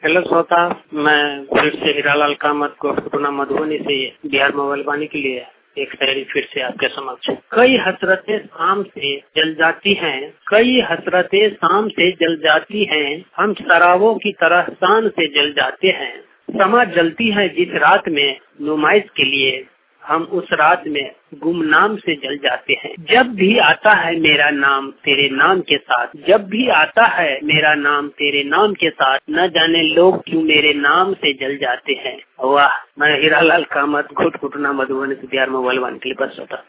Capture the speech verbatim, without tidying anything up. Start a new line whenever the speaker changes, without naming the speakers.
Hello श्रोता, मैं फिर से हीरालाल कामत को पटना मधुबनी से बिहार मोबाइल वाणी के लिए एक शायरी फिर से आपके समक्ष। कई हसरतें शाम से जल जाती हैं, कई हसरतें शाम से जल जाती हैं, हम शराबों की तरह शान से जल जाते हैं। समा जलती है जिस रात में नुमाइश के लिए, हम उस रात में गुमनाम से जल जाते हैं। जब भी आता है मेरा नाम तेरे नाम के साथ, जब भी आता है मेरा नाम तेरे नाम के साथ, न जाने लोग क्यों मेरे नाम से जल जाते हैं। वाह, मैं हीरालाल कामत घुट घुटना मधुबनी से बिहार मोबाइल वाणी के लिए बस होता।